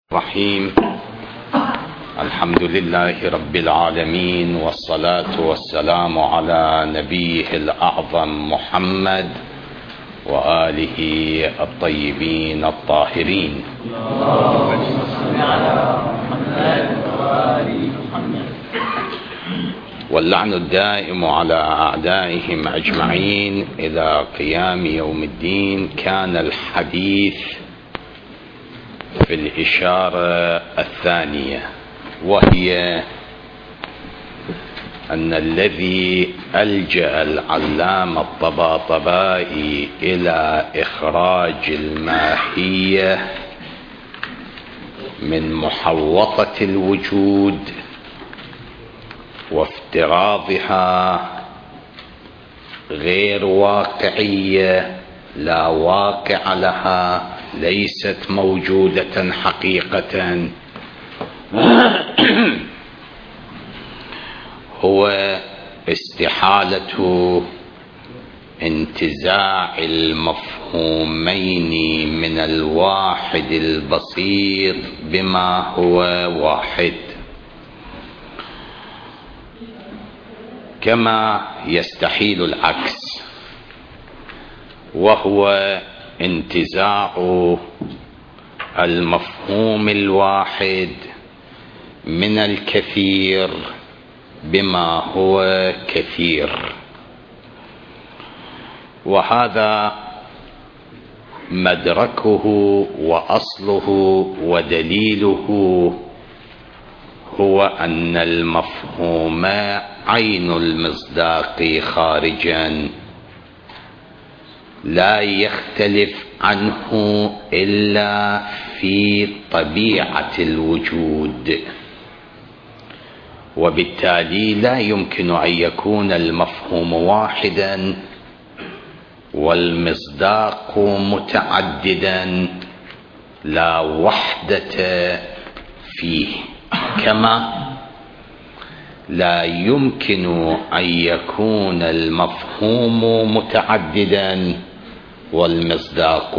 الرحيم. الحمد لله رب العالمين، والصلاة والسلام على نبيه الأعظم محمد وآله الطيبين الطاهرين. واللعن الدائم على أعدائهم أجمعين إلى قيام يوم الدين. كان الحديث في الإشارة الثانية، وهي أن الذي ألجأ العلامة الطباطبائي إلى إخراج الماهية من محوطة الوجود وافتراضها غير واقعية، لا واقع لها، ليست موجودة حقيقة، هو استحالة انتزاع المفهومين من الواحد البسيط بما هو واحد، كما يستحيل العكس، وهو انتزاع المفهوم الواحد من الكثير بما هو كثير. وهذا مدركه وأصله ودليله هو أن المفهوم عين المصداق خارجا لا يختلف عنه إلا في طبيعة الوجود، وبالتالي لا يمكن أن يكون المفهوم واحدا والمصداق متعددا، لا وحدة فيه، كما لا يمكن أن يكون المفهوم متعددا والمصداق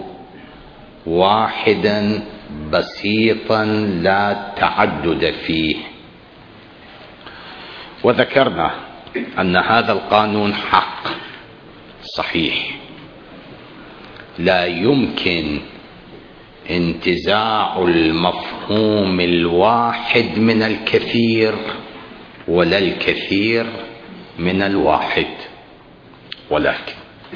واحدا بسيطا لا تعدد فيه. وذكرنا أن هذا القانون حق صحيح، لا يمكن انتزاع المفهوم الواحد من الكثير ولا الكثير من الواحد، ولكن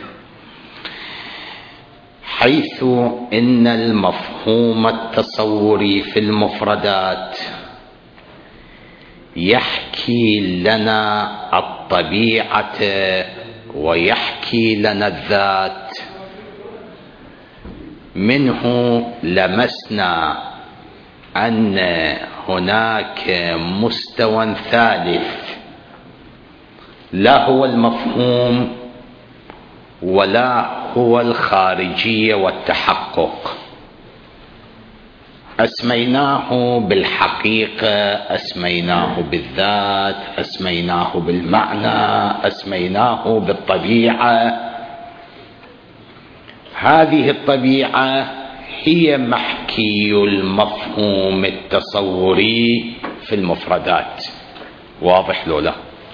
حيث إن المفهوم التصوري في المفردات يحكي لنا الطبيعة ويحكي لنا الذات، منه لمسنا أن هناك مستوى ثالث لا هو المفهوم ولا هو الخارجية والتحقق، أسميناه بالحقيقة، أسميناه بالذات، أسميناه بالمعنى، أسميناه بالطبيعة. هذه الطبيعة هي محكي المفهوم التصوري في المفردات. واضح لولا؟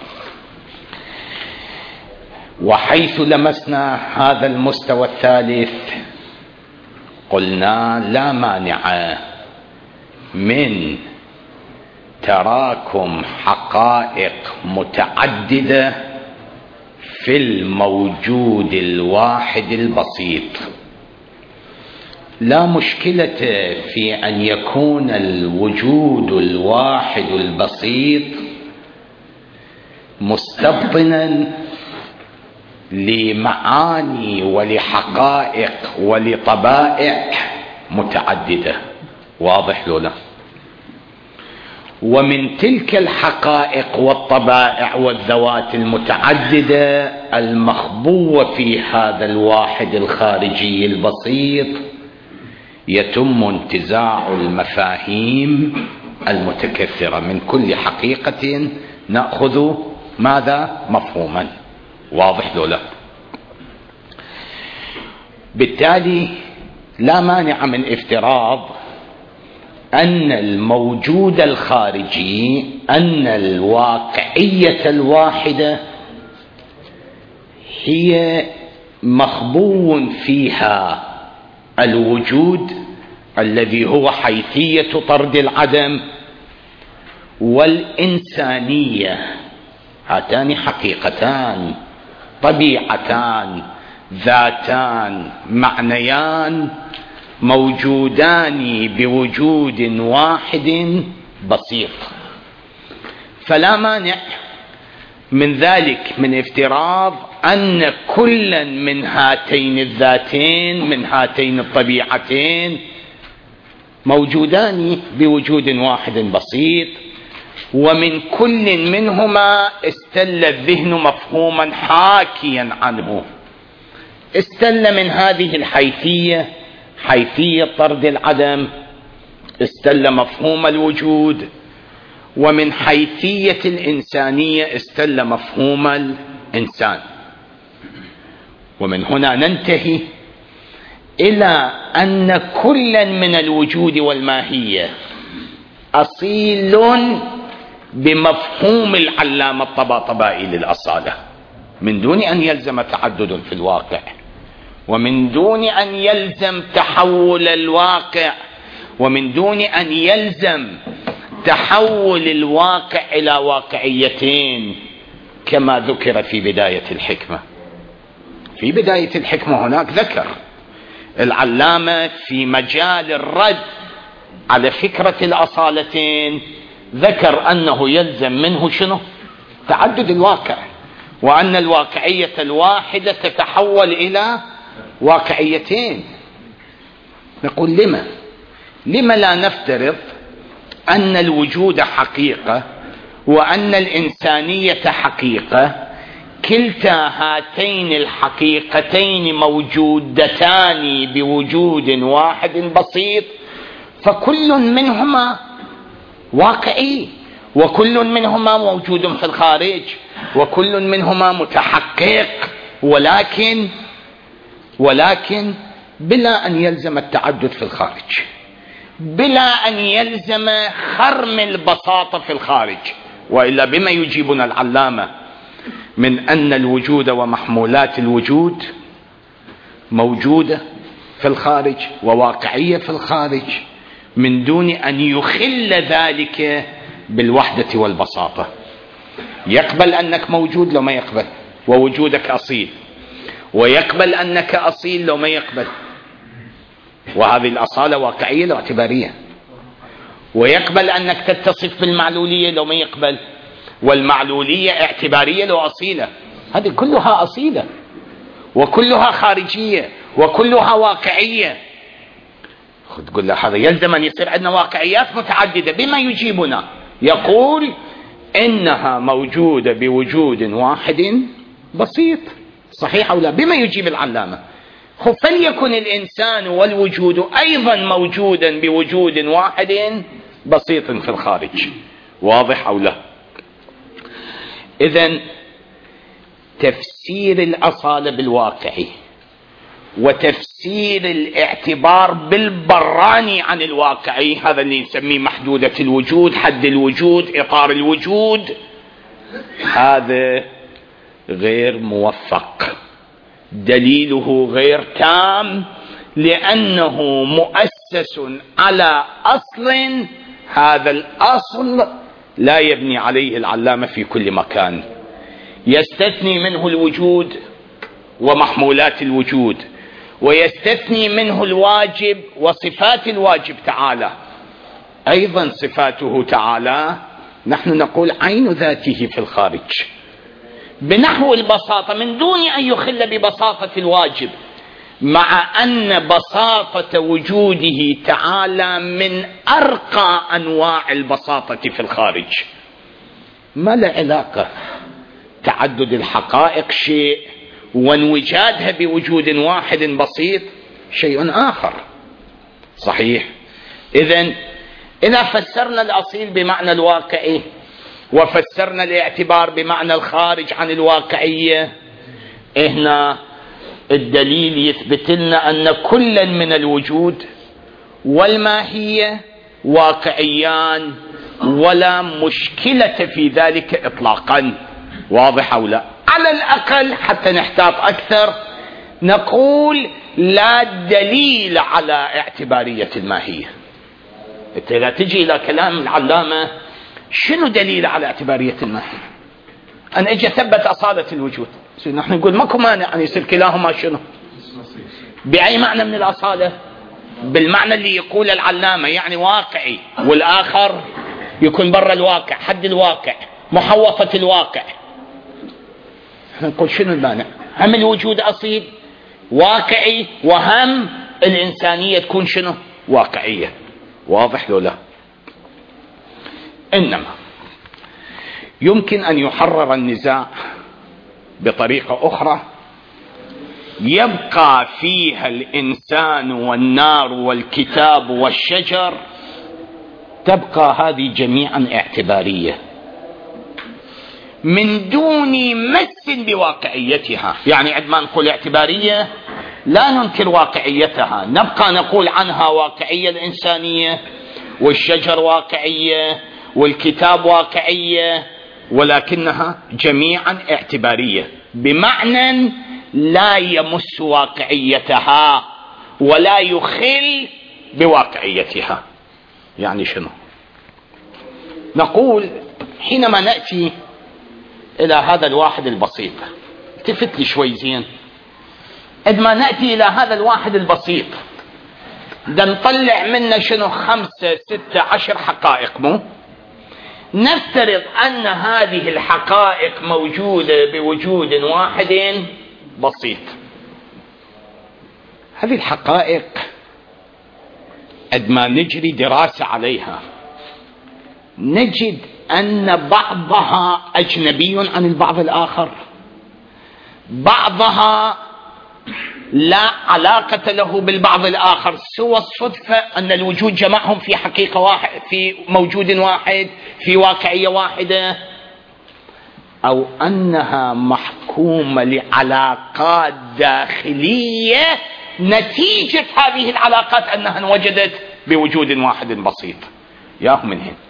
وحيث لمسنا هذا المستوى الثالث قلنا لا مانع من تراكم حقائق متعددة في الموجود الواحد البسيط. لا مشكلة في أن يكون الوجود الواحد البسيط مستبطنا لمعاني ولحقائق ولطبائع متعددة. واضح لولا؟ ومن تلك الحقائق والطبائع والذوات المتعددة المخبوة في هذا الواحد الخارجي البسيط يتم انتزاع المفاهيم المتكثرة. من كل حقيقة نأخذ ماذا؟ مفهوما. واضح لولا؟ بالتالي لا مانع من افتراض أن الموجود الخارجي، أن الواقعية الواحدة هي مخبو فيها الوجود الذي هو حيثية طرد العدم، والإنسانية، هاتان حقيقتان طبيعتان ذاتان معنيان موجودان بوجود واحد بسيط. فلا مانع من ذلك من افتراض أن كلا من هاتين الذاتين من هاتين الطبيعتين موجودان بوجود واحد بسيط، ومن كل منهما استل الذهن مفهوما حاكيا عنه. استل من هذه الحيثية، حيثية طرد العدم، استل مفهوم الوجود، ومن حيثية الإنسانية استل مفهوم الإنسان. ومن هنا ننتهي إلى أن كلا من الوجود والماهية أصيل بمفهوم العلامة الطباطبائي للأصالة، من دون أن يلزم تعدد في الواقع، ومن دون أن يلزم تحول الواقع، ومن دون أن يلزم تحول الواقع إلى واقعيتين كما ذكر في بداية الحكمة. في بداية الحكمة هناك ذكر العلامة في مجال الرد على فكرة الأصالتين، ذكر أنه يلزم منه شنو؟ تعدد الواقع، وأن الواقعية الواحدة تتحول إلى واقعيتين. نقول لما لا نفترض أن الوجود حقيقة وأن الإنسانية حقيقة، كلتا هاتين الحقيقتين موجودتان بوجود واحد بسيط، فكل منهما واقعي، وكل منهما موجود في الخارج، وكل منهما متحقق، ولكن بلا أن يلزم التعدد في الخارج، بلا أن يلزم خرم البساطة في الخارج. وإلا بما يجيبنا العلامة من أن الوجود ومحمولات الوجود موجودة في الخارج وواقعية في الخارج، من دون أن يخل ذلك بالوحدة والبساطة. يقبل أنك موجود لو ما يقبل، ووجودك أصيل، ويقبل أنك أصيل لو ما يقبل، وهذه الأصالة واقعية لو اعتبارية، ويقبل أنك تتصف بالمعلولية لو ما يقبل، والمعلولية اعتبارية لو أصيلة. هذه كلها أصيلة وكلها خارجية وكلها واقعية. تقول له هذا يلزم أن يصير عندنا واقعيات متعددة. بما يجيبنا يقول إنها موجودة بوجود واحد بسيط. صحيح أو لا؟ بما يجيب العلامة. فليكن الإنسان والوجود أيضا موجودا بوجود واحد بسيط في الخارج. واضح أو لا؟ إذن تفسير الأصالة بالواقعي، وتفسير الاعتبار بالبراني عن الواقعي، هذا اللي نسميه محدودة الوجود، حد الوجود، إطار الوجود، هذا غير موفق، دليله غير تام، لأنه مؤسس على أصل، هذا الأصل لا يبني عليه العلامة في كل مكان، يستثني منه الوجود ومحمولات الوجود، ويستثني منه الواجب وصفات الواجب تعالى. أيضا صفاته تعالى نحن نقول عين ذاته في الخارج بنحو البساطة، من دون أن يخل ببساطة الواجب، مع أن بساطة وجوده تعالى من أرقى أنواع البساطة في الخارج. ما له علاقة تعدد الحقائق شيء، وانوجادها بوجود واحد بسيط شيء آخر. صحيح؟ إذا فسرنا الأصيل بمعنى الواقعي، وفسرنا الاعتبار بمعنى الخارج عن الواقعية، هنا الدليل يثبت لنا أن كلا من الوجود والماهية واقعيان ولا مشكلة في ذلك إطلاقا. واضح أو لا؟ على الأقل حتى نحتاط أكثر نقول لا دليل على اعتبارية الماهية. انت لا تجي إلى كلام العلامة شنو دليل على اعتبارية الماهية؟ أن أجي أثبت أصالة الوجود، نحن نقول ماكو مانع أن يصير كلاهما شنو؟ بأي معنى من الأصالة؟ بالمعنى اللي يقول العلامة، يعني واقعي، والآخر يكون برا الواقع، حد الواقع، محوطة الواقع. نقول شنو المانع؟ هم الوجود أصيل واقعي، وهم الإنسانية تكون شنو؟ واقعية. واضح لو لا؟ إنما يمكن أن يحرر النزاع بطريقة أخرى يبقى فيها الإنسان والنار والكتاب والشجر، تبقى هذه جميعا اعتبارية من دون مس بواقعيتها. يعني عندما نقول اعتبارية لا ننكر واقعيتها، نبقى نقول عنها واقعية الإنسانية، والشجر واقعية، والكتاب واقعية، ولكنها جميعا اعتبارية، بمعنى لا يمس واقعيتها ولا يخل بواقعيتها. يعني شنو؟ نقول حينما نأتي إلى هذا الواحد البسيط، التفت لي شوي زين، عندما نأتي إلى هذا الواحد البسيط ده نطلع منه شنو؟ 5 6 10 حقائق. مو نفترض أن هذه الحقائق موجودة بوجود واحد بسيط. هذه الحقائق عندما نجري دراسة عليها نجد أن بعضها أجنبي عن البعض الآخر، بعضها لا علاقة له بالبعض الآخر، سوى الصدفة أن الوجود جمعهم في حقيقة واحد، في موجود واحد، في واقعية واحدة، أو أنها محكومة لعلاقات داخلية نتيجة هذه العلاقات أنها انوجدت بوجود واحد بسيط. ياهم من هنا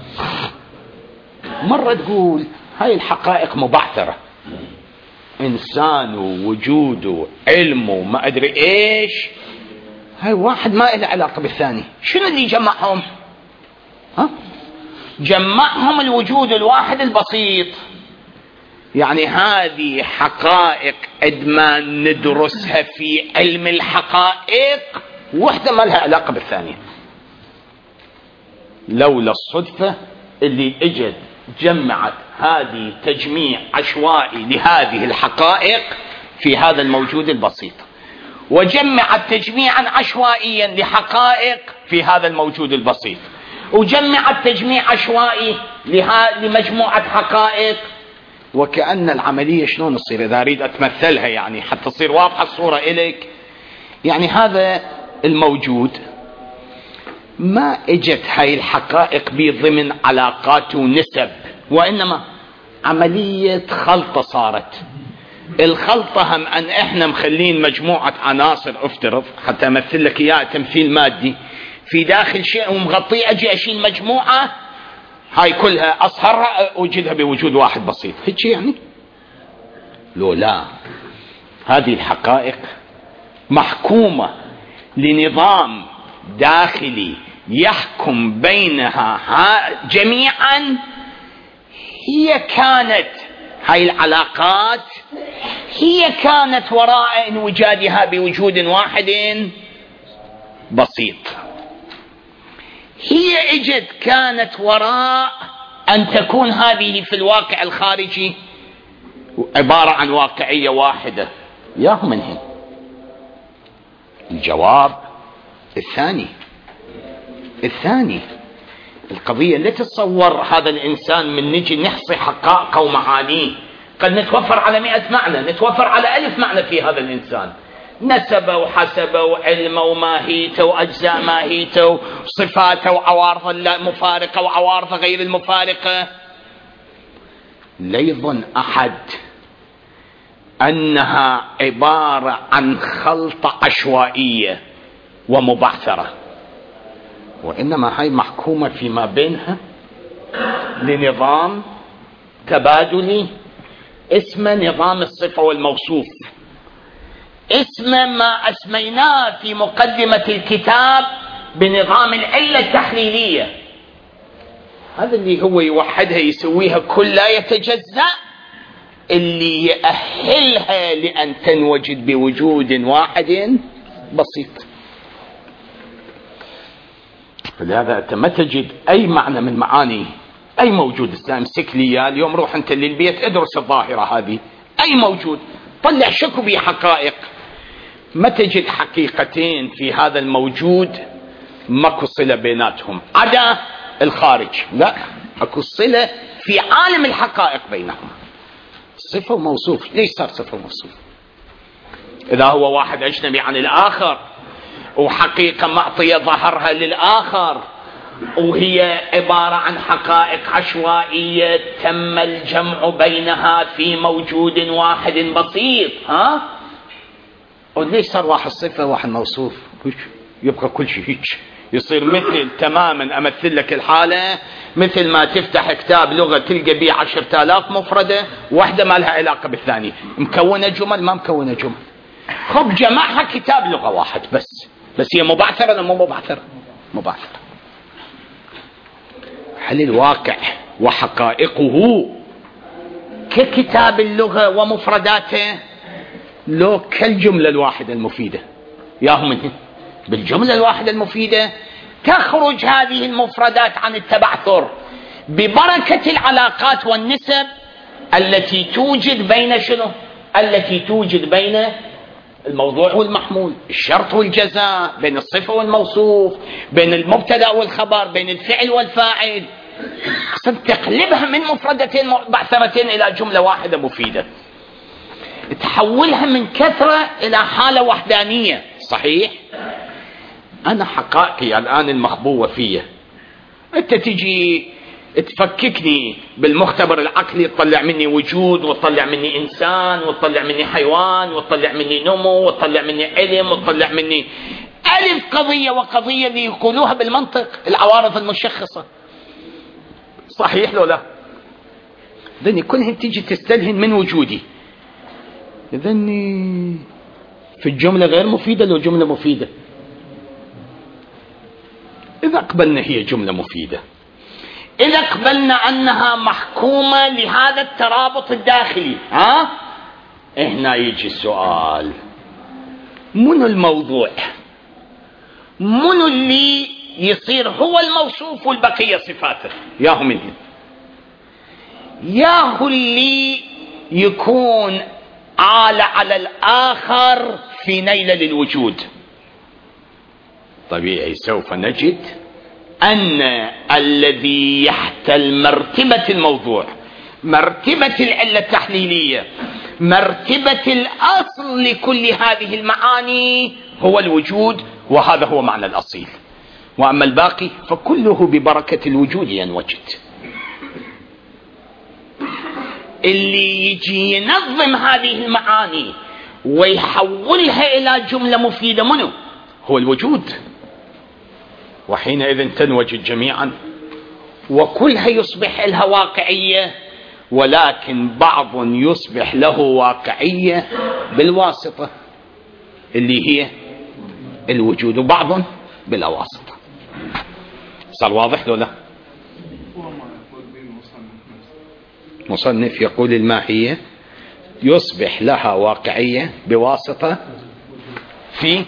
مرة تقول هاي الحقائق مبعثرة، إنسانه وجوده علمه ما أدري إيش، هاي واحد ما له علاقة بالثاني. شنو اللي جمعهم؟ جمعهم الوجود الواحد البسيط. يعني هذه حقائق عندما ندرسها في علم الحقائق وحدة ما لها علاقة بالثانية، لولا الصدفة اللي اجت جمعت هذه تجميع عشوائي لهذه الحقائق في هذا الموجود البسيط، وجمعت تجميعا عشوائيا لحقائق في هذا الموجود البسيط، وجمعت تجميع عشوائي لمجموعة حقائق. وكأن العملية شلون تصير إذا أريد أتمثلها، يعني حتى تصير واضحة الصورة إليك. يعني هذا الموجود ما اجت هاي الحقائق بضمن علاقات ونسب، وإنما عملية خلطة صارت. الخلطة هم أن إحنا مخلين مجموعة عناصر، افترض حتى أمثل لك إياه تمثيل مادي، في داخل شيء ومغطيه، أجي أشيل مجموعة هاي كلها أصهرها أوجدها بوجود واحد بسيط. هيك يعني؟ لو لا، هذه الحقائق محكومة لنظام داخلي يحكم بينها جميعا. هي كانت هاي العلاقات هي كانت وراء انوجادها بوجود واحد بسيط. هي اجت كانت وراء ان تكون هذه في الواقع الخارجي عبارة عن واقعية واحدة. ياهم من هنا الجواب الثاني. القضية لا تتصور هذا الإنسان من نجي نحصي حقائقه ومعانيه، قد نتوفر على 100 معنى، نتوفر على 1000 معنى في هذا الإنسان، نسبه وحسبه وعلمه وماهيته وأجزاء ماهيته وصفاته وعوارضه المفارقة وعوارضه غير المفارقة. لا يظن أحد أنها عبارة عن خلطة عشوائية ومبعثرة. وإنما هاي محكومة فيما بينها لنظام تبادلي اسمه نظام الصفة والموصوف، اسمه ما أسميناه في مقدمة الكتاب بنظام العلة التحليلية. هذا اللي هو يوحدها يسويها كل لا يتجزأ، اللي يأهلها لأن تنوجد بوجود واحد بسيط. فلهذا أنت ما تجد أي معنى من معاني أي موجود استمسك لي اليوم، روح أنت للبيت ادرس الظاهرة هذه، أي موجود طلع شكو بحقائق، ما تجد حقيقتين في هذا الموجود ماكو صلة بيناتهم عدا الخارج، لا اكو صلة في عالم الحقائق بينهما. صفة وموصوف، ليش صار صفة وموصوف؟ إذا هو واحد أجنبي عن الآخر وحقيقة معطية ظهرها للآخر وهي عبارة عن حقائق عشوائية تم الجمع بينها في موجود واحد بسيط، وليش صار واحد صفة واحد موصوف؟ يبقى كل شيء هيك، يصير مثل تماما. أمثل لك الحالة مثل ما تفتح كتاب لغة تلقى بيه 10,000 مفردة، واحدة ما لها علاقة بالثانية، مكونة جمل ما مكونة جمل. خب جمعها كتاب لغة واحد بس هي مبعثرة ولا مو مبعثرة؟ مبعثرة. هل الواقع وحقائقه ككتاب اللغة ومفرداته لو كالجملة الواحدة المفيدة؟ ياهم بالجملة الواحدة المفيدة تخرج هذه المفردات عن التبعثر ببركة العلاقات والنسب التي توجد بين شنو؟ التي توجد بين الموضوع والمحمول، الشرط والجزاء، بين الصفة والموصوف، بين المبتدأ والخبر، بين الفعل والفاعل. تقلبها من مفردتين مبعثرتين إلى جملة واحدة مفيدة، تحولها من كثرة إلى حالة وحدانية. صحيح أنا حقائقي الآن المخبوة فيها، أنت تجي تفككني بالمختبر العقلي، تطلع مني وجود وتطلع مني إنسان وتطلع مني حيوان وتطلع مني نمو وتطلع مني علم وتطلع مني ألف قضية وقضية اللي يقولوها بالمنطق العوارض المشخصة. صحيح لو لا؟ ذني كلهم تيجي تستلهن من وجودي، ذني في الجملة غير مفيدة لو جملة مفيدة. إذا قبلنا هي جملة مفيدة، إذا قبلنا أنها محكومة لهذا الترابط الداخلي، هنا يجي السؤال: منو الموضوع؟ منو اللي يصير هو الموصوف والبقية صفاته؟ ياهو منه، ياهو اللي يكون عالة على الآخر في نيل للوجود. طبيعي سوف نجد أن الذي يحتل مرتبة الموضوع، مرتبة العلة التحليلية، مرتبة الأصل لكل هذه المعاني هو الوجود، وهذا هو معنى الأصيل. وأما الباقي فكله ببركة الوجود ينوجد. اللي يجي ينظم هذه المعاني ويحولها إلى جملة مفيدة منه هو الوجود، وحينئذ تنوجد جميعا وكلها يصبح لها واقعية، ولكن بعض يصبح له واقعية بالواسطة اللي هي الوجود، وبعض بلا واسطة. صار واضح لو لا؟ مصنف يقول الماهية يصبح لها واقعية بواسطة في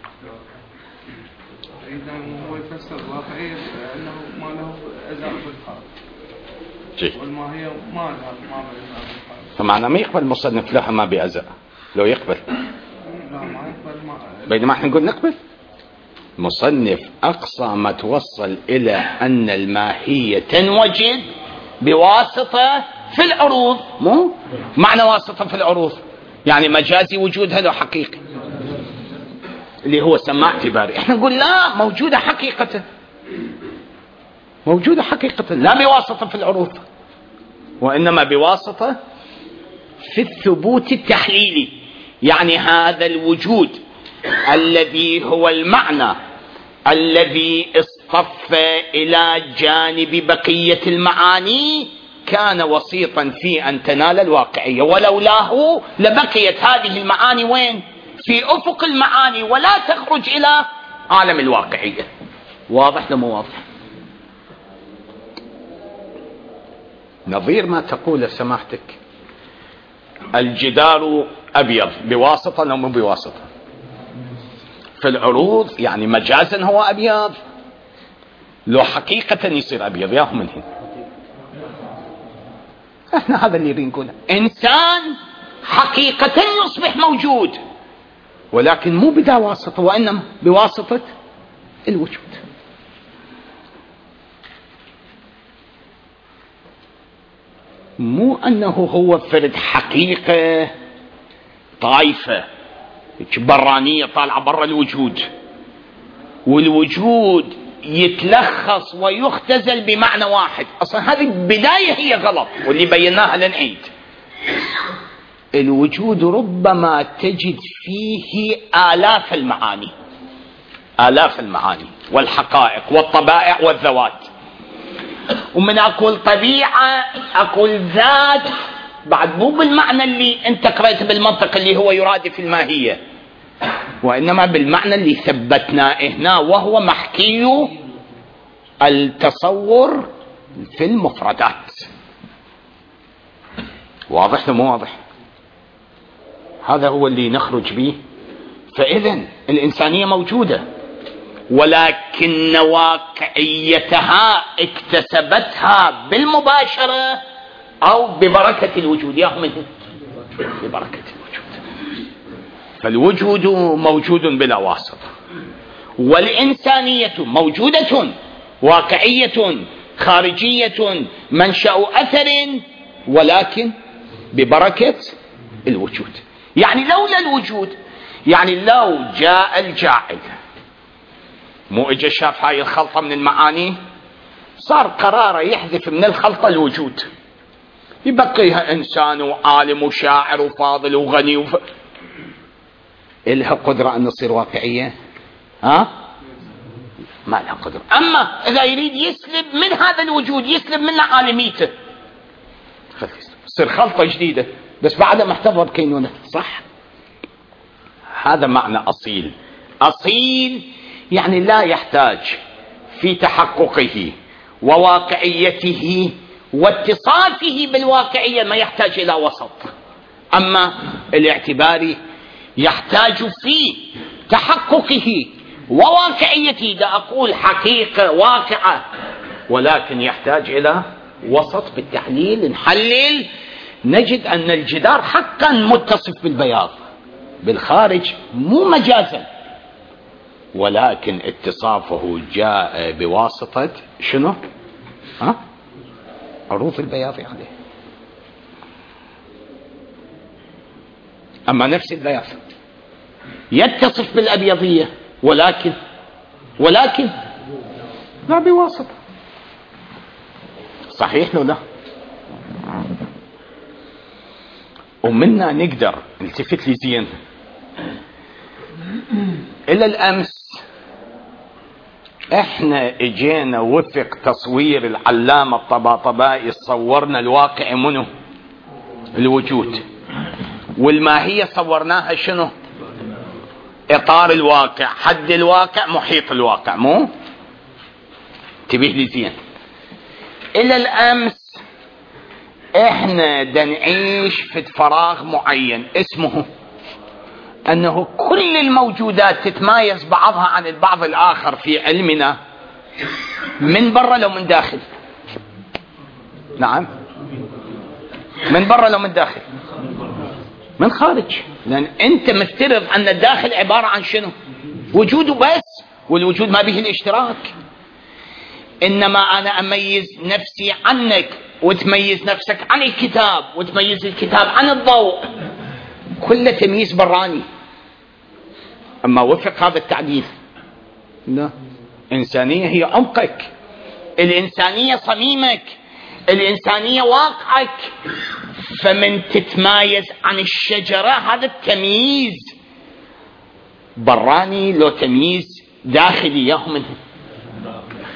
هو يفسر الواقعية أنه ما له أزاء بالخارج، والماهية ما لها أزاء بالخارج. فمعنى ما يقبل المصنف لها ما بأزاء، لو يقبل لا ما يقبل، بينما احنا نقول نقبل. مصنف أقصى ما توصل إلى أن الماهية تنوجد بواسطة في العروض، مو معنى واسطة في العروض يعني مجازي وجودها لو حقيقي اللي هو سماع اعتباري. احنا نقول لا، موجودة حقيقة، موجودة حقيقة، لا بواسطة في العروض، وإنما بواسطة في الثبوت التحليلي. يعني هذا الوجود الذي هو المعنى الذي اصطف إلى جانب بقية المعاني كان وسيطا في أن تنال الواقعية، ولولاه لبقيت هذه المعاني وين؟ في أفق المعاني ولا تخرج إلى عالم الواقعية. واضح لما واضح؟ نظير ما تقول سماحتك الجدار أبيض بواسطة أو مو بواسطة؟ في العروض يعني مجازا هو أبيض، لو حقيقة يصير أبيض ياهم من هنا. احنا هذا اللي نقوله، إنسان حقيقة يصبح موجود ولكن مو بدا واسطة وإنما بواسطة الوجود. مو أنه هو فرد حقيقة طائفة برانية طالعة برا الوجود، والوجود يتلخص ويختزل بمعنى واحد. أصلا هذه البداية هي غلط واللي بيناها لنعيد. الوجود ربما تجد فيه آلاف المعاني، آلاف المعاني والحقائق والطبائع والذوات، ومن أقول طبيعة أقول ذات بعد مو بالمعنى اللي أنت قرأت بالمنطق اللي هو يرادف الماهية، وإنما بالمعنى اللي ثبتناه هنا وهو محكي التصور في المفردات. واضح مو واضح؟ هذا هو اللي نخرج به. فإذن الإنسانية موجودة ولكن واقعيتها اكتسبتها بالمباشرة أو ببركة الوجود. يا أحمد ببركة الوجود. فالوجود موجود بلا واسطة، والإنسانية موجودة واقعية خارجية منشأ أثر ولكن ببركة الوجود. يعني لولا الوجود، يعني لو جاء الجاعل مو اجى شاف هاي الخلطة من المعاني صار قراره يحذف من الخلطة الوجود، يبقيها إنسان وعالم وشاعر وفاضل وغني إلها قدرة أن تصير واقعية؟ ها؟ ما لها قدرة. أما إذا يريد يسلب من هذا الوجود، يسلب منه عالميته، تصير خلطة جديدة بس بعدها محتفظة بكينونة. صح؟ هذا معنى أصيل. أصيل يعني لا يحتاج في تحققه وواقعيته واتصافه بالواقعية ما يحتاج إلى وسط. أما الاعتباري يحتاج في تحققه وواقعيته، لا أقول حقيقة واقعة، ولكن يحتاج إلى وسط. بالتحليل نحلل نجد أن الجدار حقا متصف بالبياض بالخارج مو مجازا، ولكن اتصافه جاء بواسطة شنو؟ عروض البياض عليه. أما نفس البياض يتصف بالأبيضية ولكن لا بواسطة. صحيح لو لا؟ ومنا نقدر نلتفت لي زين إلى الأمس احنا اجينا وفق تصوير العلامة الطباطبائي صورنا الواقع منه الوجود، والماهية صورناها شنو؟ اطار الواقع، حد الواقع، محيط الواقع. مو انتبه لي زين. الى الامس احنا نعيش في فراغ معين اسمه أنه كل الموجودات تتمايز بعضها عن البعض الآخر في علمنا من برا لو من داخل. نعم، من برا لو من داخل؟ من خارج. لأن أنت مفترض أن الداخل عبارة عن شنو؟ وجوده بس، والوجود ما به الاشتراك. إنما أنا أميز نفسي عنك وتميز نفسك عن الكتاب وتميز الكتاب عن الضوء، كل تمييز براني. أما وفق هذا التعديل لا. إنسانية هي عمقك، الإنسانية صميمك، الإنسانية واقعك. فمن تتمايز عن الشجرة هذا التمييز براني لو تمييز داخلي ياهم منه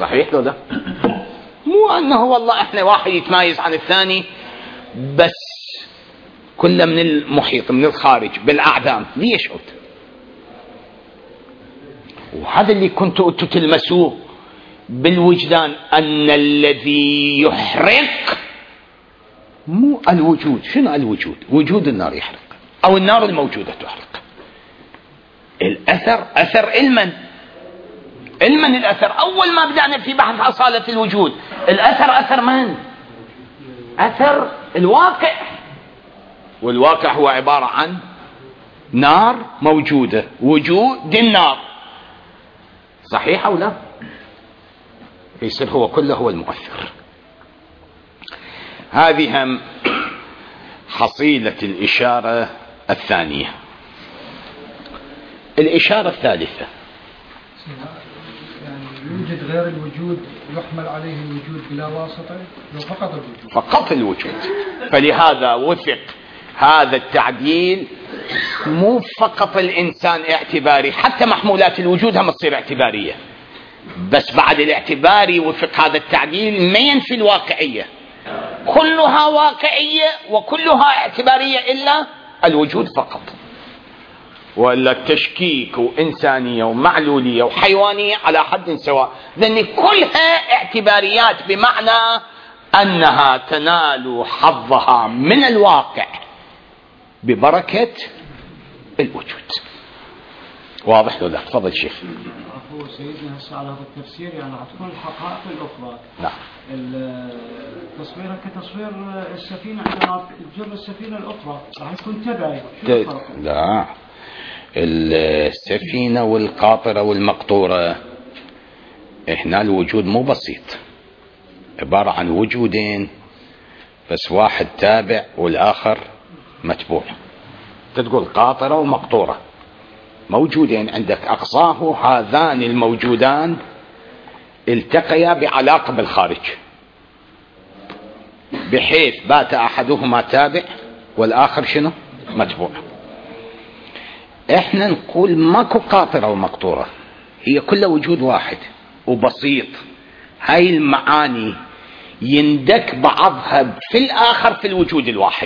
صحيح ولا لا؟ مو أنه والله إحنا واحد يتمايز عن الثاني بس كله من المحيط من الخارج بالأعدام. ليش عود؟ وهذا اللي كنتوا تلمسوه بالوجدان، أن الذي يحرق مو الوجود. شنو الوجود؟ وجود النار يحرق أو النار الموجودة تحرق. الأثر أثر علما الأثر. أول ما بدأنا في بحث أصالة الوجود، الأثر أثر من؟ أثر الواقع، والواقع هو عبارة عن نار موجودة، وجود النار. صحيح أو لا؟ يصير هو كله هو المؤثر. هذه هم حصيلة الإشارة الثانية. الإشارة الثالثة، يعني يوجد غير الوجود يحمل عليه الوجود بلا واسطة، فقط الوجود، فقط الوجود. فلهذا وثق هذا التعديل. مو فقط الإنسان اعتباري، حتى محمولات الوجود هم تصير اعتبارية، بس بعد الاعتباري وفق هذا التعديل ما ينفي الواقعية، كلها واقعية وكلها اعتبارية إلا الوجود فقط. وإلا التشكيك وإنسانية ومعلولية وحيوانية على حد سواء، لأن كلها اعتباريات، بمعنى أنها تنال حظها من الواقع ببركة الوجود. واضح ولا؟ تفضل شيخ. هو سيدنا هسه على هذا التفسير يعني هتكون الحقائق الأخرى. نعم. تصويرها كتصوير السفينة، عندما تجر السفينة الأخرى راح يكون تبعي. لا، السفينة والقاطرة والمقطورة هنا الوجود مو بسيط، عبارة عن وجودين، بس واحد تابع والآخر متبوع. تقول قاطرة ومقطورة موجودين عندك، أقصاه هذان الموجودان التقيا بعلاقة بالخارج، بحيث بات أحدهما تابع والآخر شنو؟ متبوع. احنا نقول ماكو قاطرة ومقطورة، هي كلها وجود واحد وبسيط. هاي المعاني يندك بعضها في الآخر في الوجود الواحد.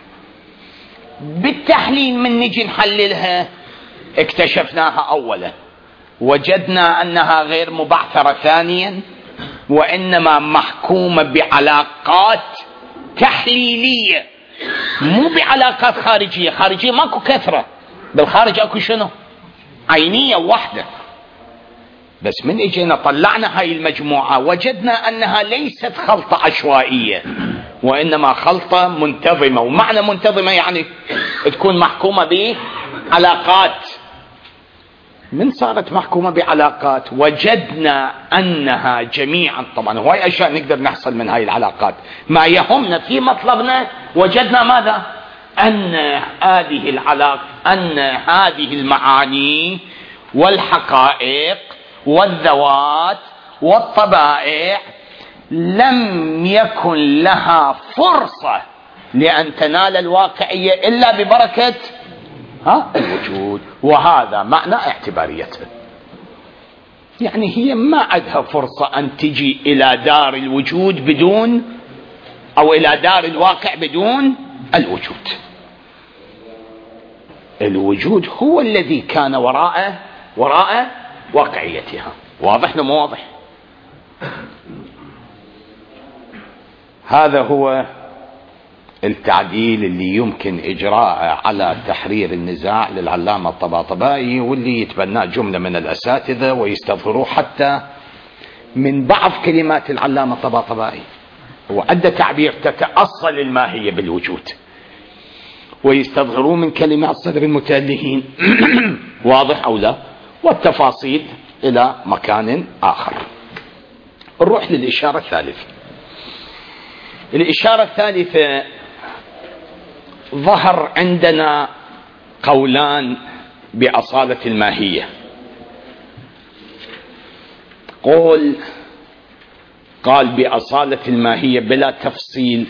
بالتحليل من نجي نحللها اكتشفناها أولا، وجدنا أنها غير مبعثرة ثانيا، وإنما محكومة بعلاقات تحليلية، مو بعلاقات خارجية. خارجية ماكو كثرة، بالخارج اكو شنو؟ عينية واحدة. بس من اجينا طلعنا هاي المجموعة وجدنا انها ليست خلطة عشوائية، وانما خلطة منتظمة. ومعنى منتظمة يعني تكون محكومة بعلاقات. من صارت محكومة بعلاقات وجدنا انها جميعا، طبعا هواي اشياء نقدر نحصل من هاي العلاقات، ما يهمنا في مطلبنا وجدنا ماذا؟ أن هذه العلاقة، أن هذه المعاني والحقائق والذوات والطبائع لم يكن لها فرصة لأن تنال الواقعية إلا ببركة الوجود. وهذا معنى اعتباريتها، يعني هي ما عندها فرصة أن تجي إلى دار الوجود بدون، أو إلى دار الواقع بدون الوجود. الوجود هو الذي كان وراء واقعيتها. واضح لو مو واضح؟ هذا هو التعديل اللي يمكن إجراءه على تحرير النزاع للعلامة الطباطبائي، واللي يتبناه جملة من الأساتذة ويستظهروه حتى من بعض كلمات العلامة الطباطبائي. وعند تعبير تتأصل الماهية بالوجود، ويستظهرون من كلمات صدر المتألهين. واضح أو لا؟ والتفاصيل إلى مكان آخر. نروح للإشارة الثالثة. الإشارة الثالثة ظهر عندنا قولان بأصالة الماهية. قال بأصالة الماهية بلا تفصيل،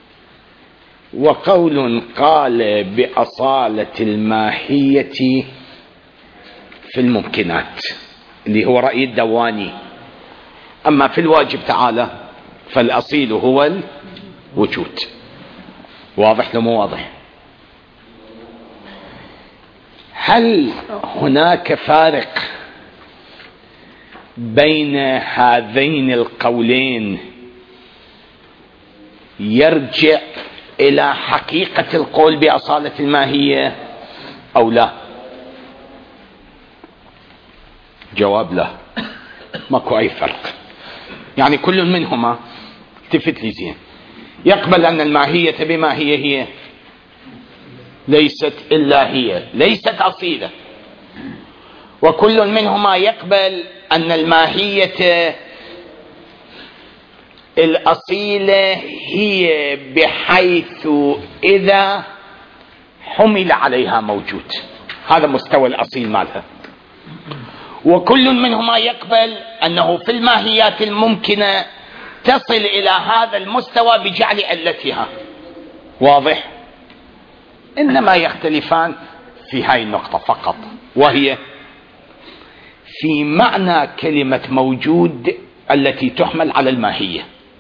وقول قال بأصالة الماهية في الممكنات، اللي هو رأي الدواني. أما في الواجب تعالى فالأصيل هو الوجود. واضح لو مو واضح؟ هل هناك فارق بين هذين القولين يرجع إلى حقيقة القول بأصالة الماهية أو لا؟ جواب لا، ماكو أي فرق. يعني كل منهما التفت لي زين يقبل أن الماهية بما هي ليست إلا هي، ليست أصيلة، وكل منهما يقبل أن الماهية الأصيلة هي بحيث إذا حمل عليها موجود، هذا مستوى الأصيل مالها. وكل منهما يقبل أنه في الماهيات الممكنة تصل إلى هذا المستوى بجعل علتها. واضح؟ إنما يختلفان في هاي النقطة فقط، وهي في معنى كلمة موجود التي تحمل على الماهية.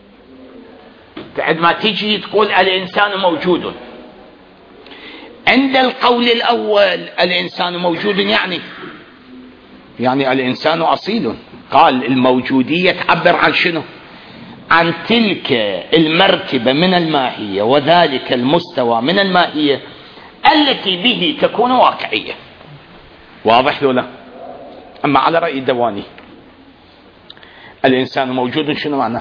عندما تيجي تقول الإنسان موجود، عند القول الأول الإنسان موجود يعني الإنسان أصيل. قال الموجودية تعبر عن شنو؟ عن تلك المرتبة من الماهية وذلك المستوى من الماهية التي به تكون واقعية. واضح له لا؟ أما على رأي الدواني الإنسان موجود شنو معناه؟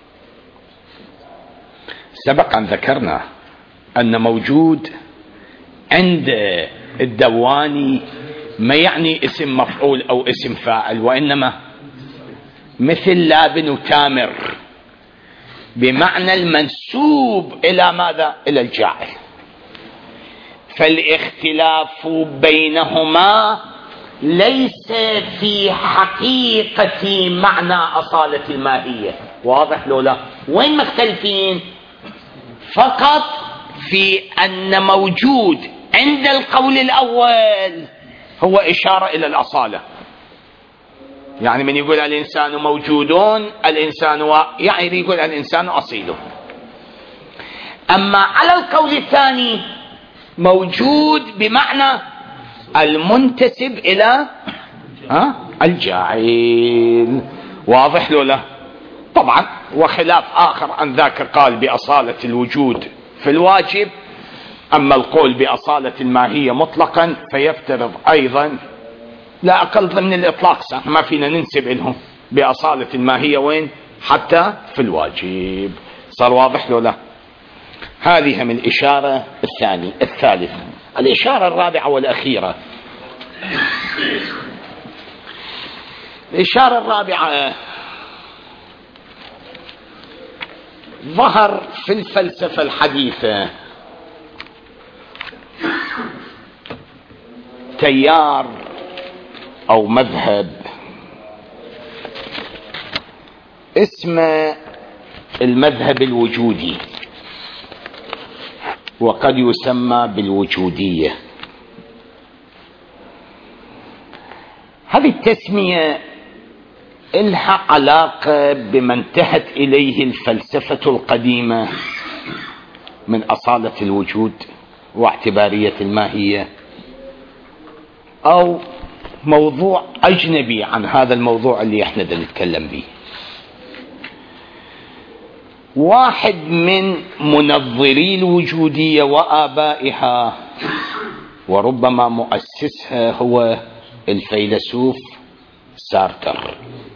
سبق أن ذكرنا أن موجود عند الدواني ما يعني اسم مفعول أو اسم فاعل، وإنما مثل لابن وتامر بمعنى المنسوب إلى ماذا؟ إلى الجاعل. فالاختلاف بينهما ليس في حقيقة معنى أصالة الماهية. واضح لو لا؟ وين مختلفين؟ فقط في أن موجود عند القول الأول هو إشارة إلى الأصالة. يعني من يقول الإنسان موجودون الإنسان يعني يقول الإنسان أصيل. أما على القول الثاني موجود بمعنى المنتسب إلى الجاعل. واضح له لا؟ طبعا وخلاف آخر أن ذاك قال بأصالة الوجود في الواجب، أما القول بأصالة الماهية مطلقا فيفترض أيضا لا أقل ضمن الإطلاق، ما فينا ننسب لهم بأصالة الماهية وين؟ حتى في الواجب. صار واضح له لا؟ هذه من الإشارة الثالثة. الإشارة الرابعة والأخيرة، الإشارة الرابعة ظهر في الفلسفة الحديثة تيار أو مذهب اسمه المذهب الوجودي، وقد يسمى بالوجودية. هذه التسمية لها علاقة بما انتهت إليه الفلسفة القديمة من أصالة الوجود واعتبارية الماهية، أو موضوع أجنبي عن هذا الموضوع اللي احنا نتكلم به. واحد من منظري الوجودية وآبائها وربما مؤسسها هو الفيلسوف سارتر.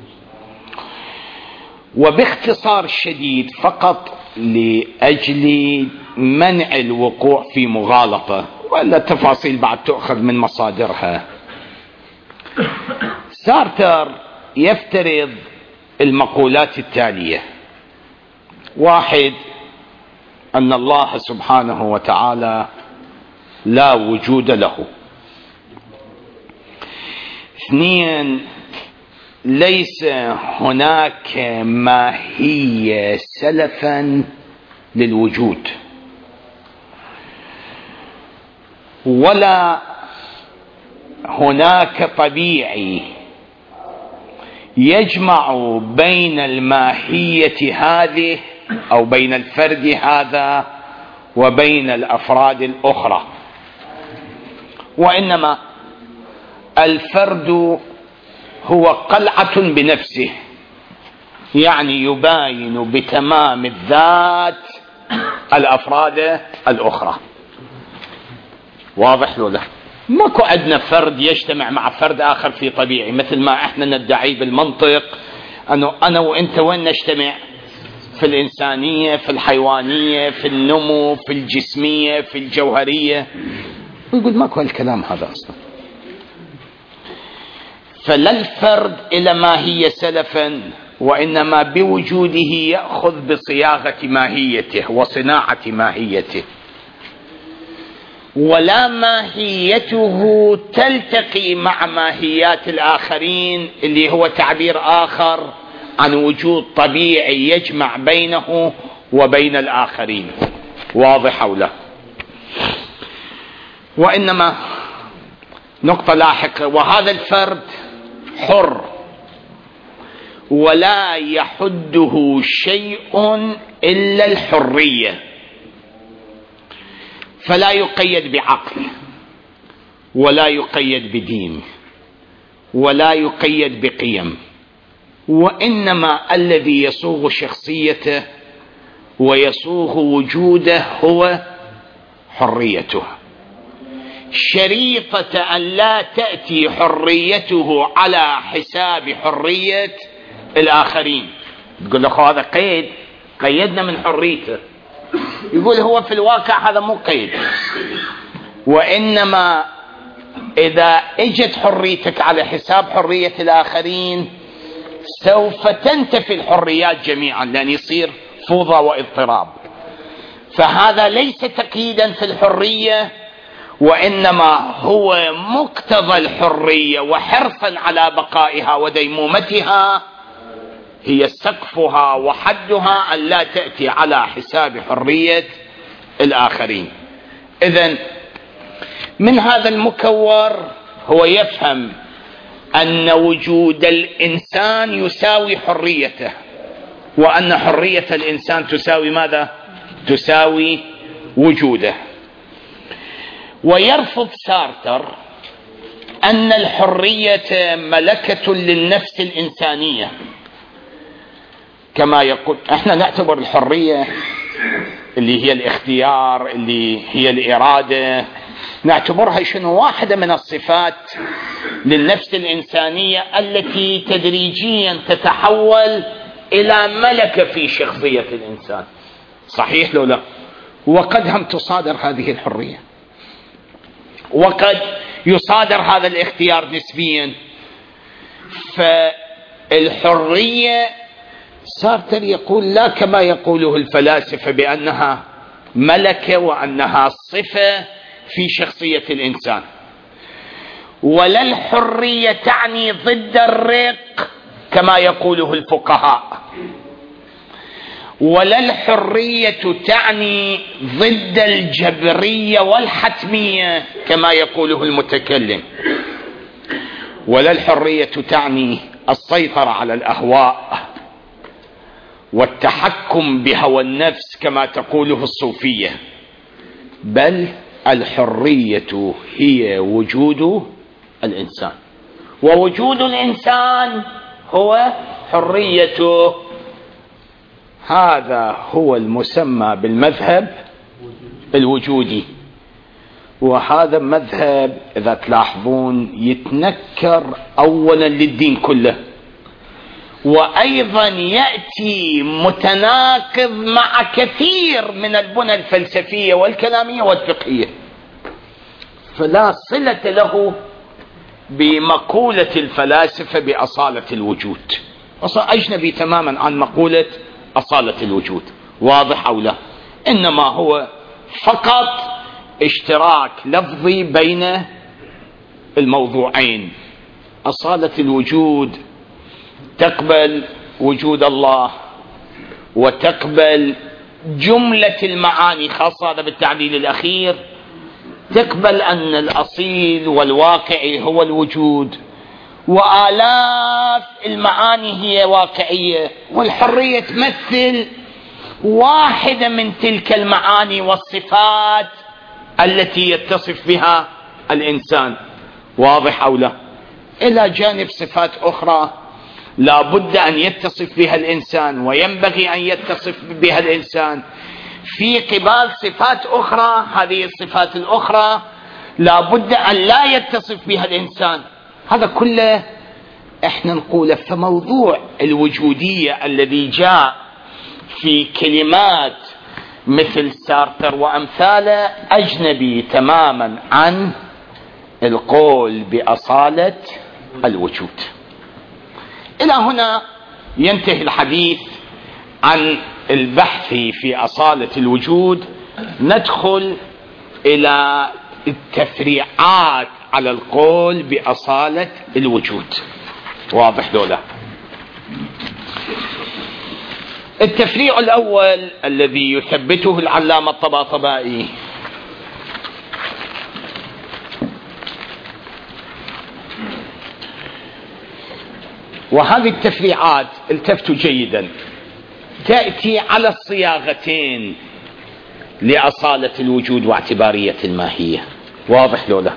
وباختصار شديد فقط لأجل منع الوقوع في مغالطة، ولا تفاصيل بعد تأخذ من مصادرها، سارتر يفترض المقولات التالية: واحد، أن الله سبحانه وتعالى لا وجود له. اثنين، ليس هناك ماهية سلفا للوجود، ولا هناك طبيعي يجمع بين الماهية هذه أو بين الفرد هذا وبين الأفراد الأخرى، وإنما الفرد هو قلعة بنفسه، يعني يباين بتمام الذات الأفراد الأخرى. واضح له؟ ماكو عندنا فرد يجتمع مع فرد آخر في طبيعي، مثل ما احنا ندعي بالمنطق أنه أنا وإنت وين نجتمع؟ في الإنسانية، في الحيوانية، في النمو، في الجسمية، في الجوهرية. ويقول ماكو الكلام هذا أصلا. فلا الفرد إلى ما هي سلفا، وإنما بوجوده يأخذ بصياغة ماهيته وصناعة ماهيته، ولا ماهيته تلتقي مع ماهيات الآخرين، اللي هو تعبير آخر عن وجود طبيعي يجمع بينه وبين الآخرين. واضح أو لا؟ وإنما نقطة لاحقة، وهذا الفرد حر ولا يحده شيء إلا الحرية، فلا يقيد بعقل ولا يقيد بدين ولا يقيد بقيم، وإنما الذي يصوغ شخصيته ويصوغ وجوده هو حريته، شريطة أن لا تأتي حريته على حساب حرية الآخرين. تقول له هذا قيد، قيدنا من حريته. يقول هو في الواقع هذا مو قيد، وإنما إذا اجت حريتك على حساب حرية الآخرين سوف تنتفي الحريات جميعا، لأن يصير فوضى واضطراب. فهذا ليس تقييدا في الحرية، وإنما هو مقتضى الحرية وحرصا على بقائها وديمومتها، هي سقفها وحدها أن لا تأتي على حساب حرية الآخرين. إذن من هذا المكور هو يفهم أن وجود الإنسان يساوي حريته، وأن حرية الإنسان تساوي ماذا؟ تساوي وجوده. ويرفض سارتر أن الحرية ملكة للنفس الإنسانية، كما يقول احنا نعتبر الحرية اللي هي الاختيار، اللي هي الإرادة، نعتبرها شنو؟ واحدة من الصفات للنفس الإنسانية التي تدريجيا تتحول إلى ملكة في شخصية الإنسان. صحيح لو لا؟ وقد هم تصادر هذه الحرية، وقد يصادر هذا الاختيار نسبيا. فالحرية سارتر يقول لا كما يقوله الفلاسفة بأنها ملكة وأنها صفة في شخصية الإنسان، ولا الحرية تعني ضد الرق كما يقوله الفقهاء، ولا الحرية تعني ضد الجبرية والحتمية كما يقوله المتكلم، ولا الحرية تعني السيطرة على الأهواء والتحكم بهوى النفس كما تقوله الصوفية، بل الحرية هي وجود الإنسان، ووجود الإنسان هو حريته. هذا هو المسمى بالمذهب الوجودي، وهذا مذهب إذا تلاحظون يتنكر أولا للدين كله، وأيضا يأتي متناقض مع كثير من البنى الفلسفية والكلامية والفقهية، فلا صلة له بمقولة الفلاسفة بأصالة الوجود، أجنبي تماما عن مقولة أصالة الوجود. واضح أو لا؟ إنما هو فقط اشتراك لفظي بين الموضوعين. أصالة الوجود تقبل وجود الله وتقبل جملة المعاني، خاصة هذا بالتعليل الأخير، تقبل أن الأصيل والواقعي هو الوجود، وآلاف المعاني هي واقعية، والحرية تمثل واحدة من تلك المعاني والصفات التي يتصف بها الإنسان. واضح أو لا؟ إلى جانب صفات أخرى لا بد أن يتصف بها الإنسان وينبغي أن يتصف بها الإنسان في قبال صفات أخرى، هذه الصفات الأخرى لا بد أن لا يتصف بها الإنسان. هذا كله احنا نقوله. فموضوع الوجودية الذي جاء في كلمات مثل سارتر وأمثاله أجنبي تماما عن القول بأصالة الوجود. إلى هنا ينتهي الحديث عن البحث في أصالة الوجود. ندخل إلى التفريعات على القول بأصالة الوجود. واضح دوله؟ التفريع الأول الذي يثبته العلامة الطباطبائي وهذه التفريعات التفتوا جيدا تأتي على الصياغتين لأصالة الوجود واعتبارية الماهية. واضح لولا؟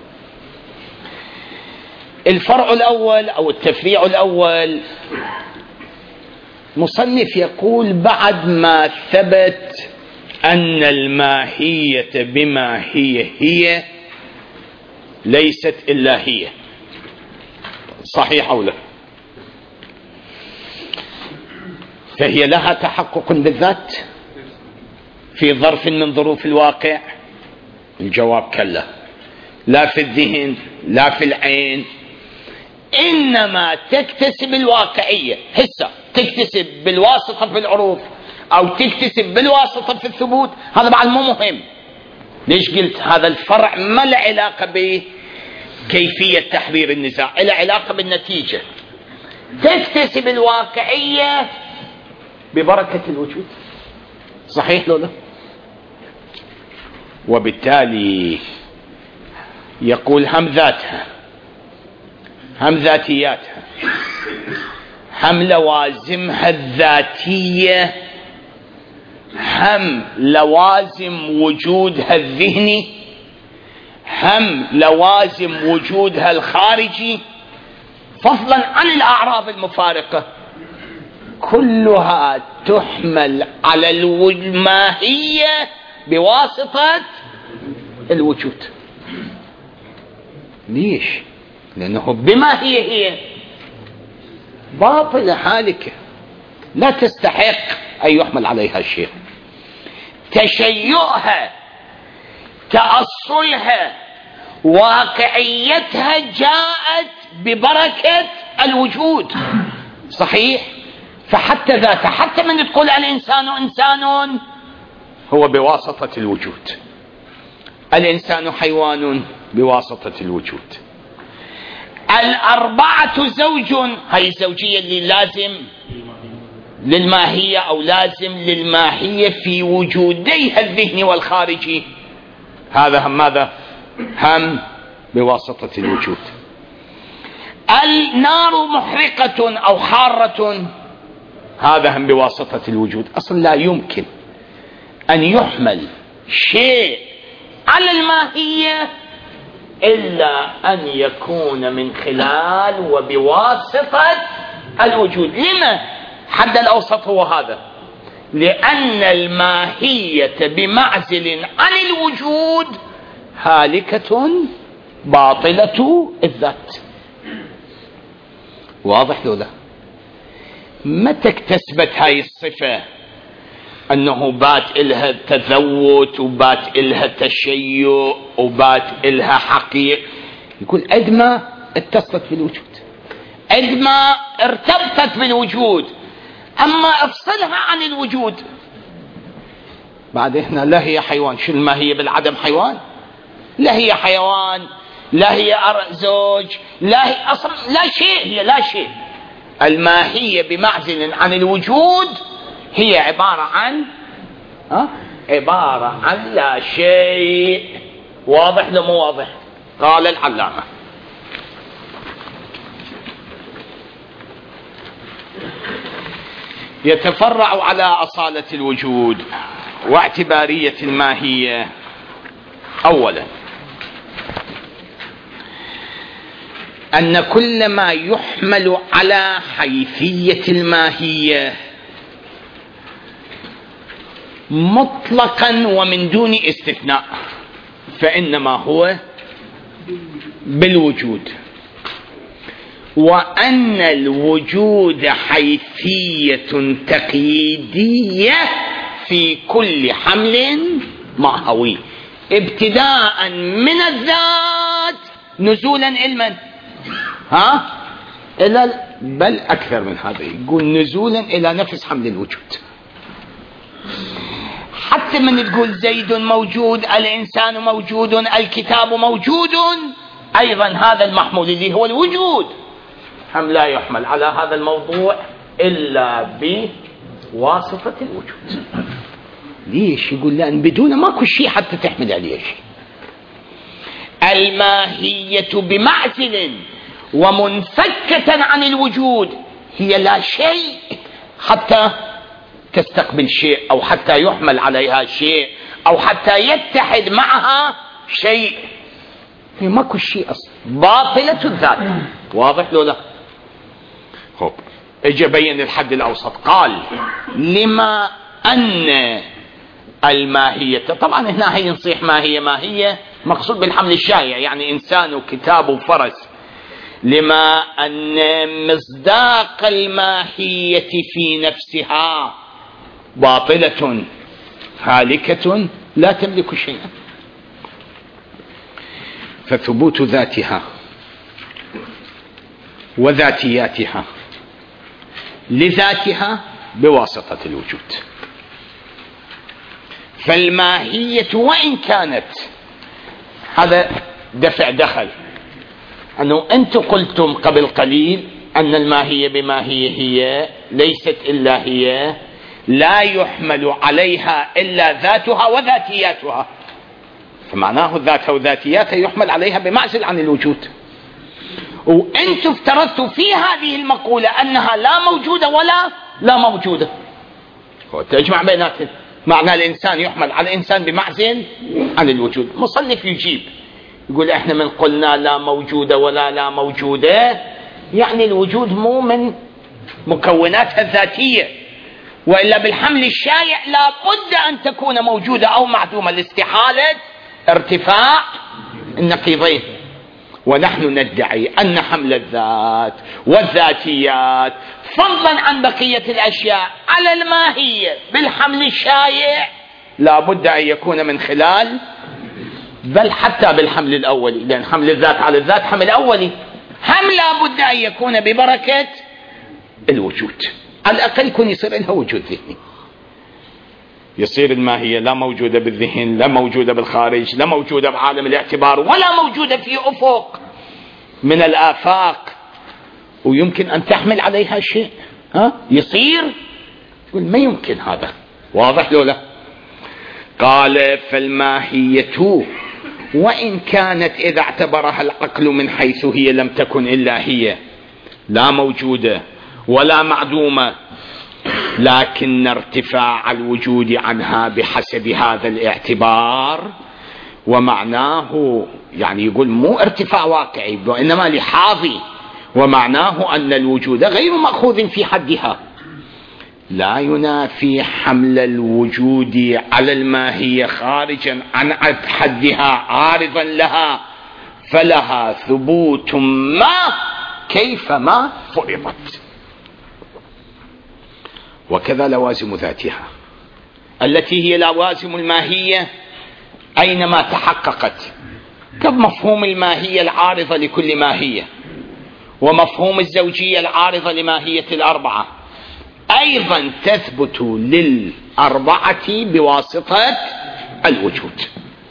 الفرع الأول أو التفريع الأول مصنف يقول بعد ما ثبت أن الماهية بما هي ليست إلا هي. صحيح أو لا؟ فهي لها تحقق بالذات في ظرف من ظروف الواقع؟ الجواب كلا، لا في الذهن لا في العين، إنما تكتسب الواقعية. هسه تكتسب بالواسطة في العروف أو تكتسب بالواسطة في الثبوت، هذا بعد مو مهم. ليش قلت هذا الفرع ما له علاقة بكيفية تحرير النزاع، له علاقة بالنتيجة. تكتسب الواقعية ببركة الوجود. صحيح لو لا؟ وبالتالي يقول هم ذاتها، هم ذاتياتها، هم لوازمها الذاتية، هم لوازم وجودها الذهني، هم لوازم وجودها الخارجي، فضلا عن الأعراض المفارقة، كلها تحمل على الماهية بواسطة الوجود. ليش؟ لأنه بما هي باطلة هالكة، لا تستحق أن يحمل عليها شيء. تشيعها، تأصلها، واقعيتها جاءت ببركة الوجود. صحيح؟ فحتى ذاته، حتى من تقول الإنسان إنسان هو بواسطة الوجود، الإنسان حيوان بواسطة الوجود، الأربعة زوج، هاي الزوجية اللي لازم للماهية أو لازم للماهية في وجوديها الذهني والخارجي، هذا هم ماذا؟ هم بواسطة الوجود. النار محرقة أو حارة، هذا هم بواسطة الوجود. أصلا لا يمكن أن يحمل شيء على الماهية إلا أن يكون من خلال وبواسطة الوجود. لما؟ حد الأوسط هو هذا، لأن الماهية بمعزل عن الوجود هالكة باطلة الذات. واضح لولا؟ متى اكتسبت هاي الصفة أنه بات إلها تذوت وبات إلها تشيع وبات إلها حقيقة؟ يقول عندما اتصلت بالوجود، عندما ارتبطت بالوجود، أما افصلها عن الوجود بعد هنا لا هي حيوان. شو ما هي بالعدم حيوان؟ لا هي حيوان، لا هي زوج، لا هي أصلا لا شيء، هي لا شيء. الماهية بمعزل عن الوجود هي عبارة عن لا شيء. واضح لو مو واضح؟ قال العلامة يتفرع على أصالة الوجود واعتبارية الماهية. أولا أن كل ما يحمل على حيثية الماهية مطلقا ومن دون استثناء فإنما هو بالوجود، وأن الوجود حيثية تقييدية في كل حمل ماهوي ابتداء من الذات نزولا إلى بل أكثر من هذا، يقول نزولا إلى نفس حمل الوجود. حتى من تقول زيد موجود، الإنسان موجود، الكتاب موجود، أيضا هذا المحمول اللي هو الوجود هم لا يحمل على هذا الموضوع إلا بواسطة الوجود. ليش؟ يقول لأن بدون ماكو شيء حتى تحمل عليه شيء. الماهية بمعزل ومنفكة عن الوجود هي لا شيء حتى تستقبل شيء أو حتى يحمل عليها شيء أو حتى يتحد معها شيء. هي ماكو شيء أصلا، باطلة الذات. واضح لو لا؟ خب اجى بين الحد الأوسط، قال لما أن الماهية، طبعا هنا هي نصيح ماهية مقصود بالحمل الشائع يعني إنسان وكتاب وفرس. لما أن مصداق الماهية في نفسها باطلة هالكة لا تملك شيئا، فثبوت ذاتها وذاتياتها لذاتها بواسطة الوجود. فالماهية وإن كانت، هذا دفع دخل، أنه أنتم قلتم قبل قليل أن الماهية بماهية هي ليست إلا هي، لا يحمل عليها إلا ذاتها وذاتياتها، فمعناه ذاتها وذاتياتها يحمل عليها بمعزل عن الوجود. وأنتم افترضتوا في هذه المقولة أنها لا موجودة ولا لا موجودة، تجمع بيناتهم. معنى الإنسان يحمل على الإنسان بمعزل عن الوجود. مصنف يجيب يقول احنا من قلنا لا موجودة ولا لا موجودة، يعني الوجود مو من مكوناتها الذاتية، وإلا بالحمل الشائع لا بد أن تكون موجودة أو معدومة لاستحالة ارتفاع النقيضين. ونحن ندعي أن حمل الذات والذاتيات فضلا عن بقية الأشياء على الماهية بالحمل الشائع لا بد أن يكون من خلال، بل حتى بالحمل الأولي، لأن حمل الذات على الذات حمل أولي، هم لا بد أن يكون ببركة الوجود. على الأقل يكون يصير لها وجود ذهني، يصير الماهية لا موجودة بالذهن، لا موجودة بالخارج، لا موجودة بعالم الاعتبار، ولا موجودة في أفق من الآفاق ويمكن أن تحمل عليها شيء. يصير ما يمكن هذا. واضح لو لا؟ قال فالماهية وإن كانت إذا اعتبرها العقل من حيث هي لم تكن إلا هي، لا موجودة ولا معدومة، لكن ارتفاع الوجود عنها بحسب هذا الاعتبار، ومعناه يعني يقول مو ارتفاع واقعي وإنما لحاظي، ومعناه أن الوجود غير مأخوذ في حدها، لا ينافي حمل الوجود على الماهية خارجا عن حدها عارضا لها، فلها ثبوت ما كيفما فرضت. وكذا لوازم ذاتها التي هي لوازم الماهية أينما تحققت، كمفهوم الماهية العارضة لكل ماهية، ومفهوم الزوجية العارضة لماهية الأربعة، أيضا تثبت للأربعة بواسطة الوجود.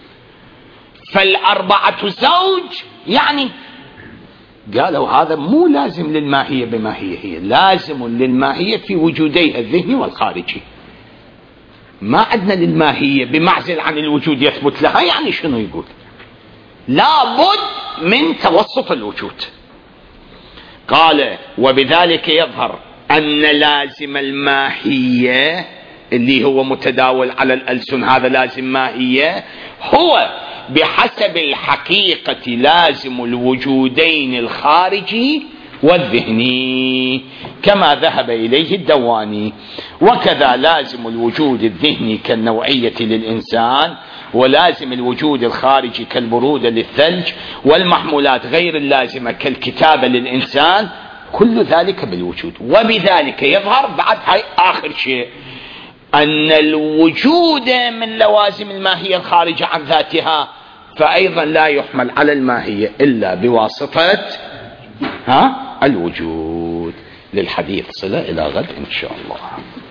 فالأربعة زوج، يعني قالوا هذا مو لازم للماهية بماهية، هي لازم للماهية في وجوديها الذهني والخارجي. ما عندنا للماهية بمعزل عن الوجود يثبت لها، يعني شنو يقول؟ لابد من توسط الوجود. قال وبذلك يظهر أن لازم الماهية اللي هو متداول على الألسن، هذا لازم ماهية، هو بحسب الحقيقة لازم الوجودين الخارجي والذهني كما ذهب إليه الدواني. وكذا لازم الوجود الذهني كالنوعية للإنسان، ولازم الوجود الخارجي كالبرودة للثلج، والمحمولات غير اللازمة كالكتابة للإنسان، كل ذلك بالوجود. وبذلك يظهر بعد هاي آخر شيء أن الوجود من لوازم الماهية الخارجة عن ذاتها، فأيضا لا يحمل على الماهية إلا بواسطة الوجود. للحديث صلة إلى غد إن شاء الله.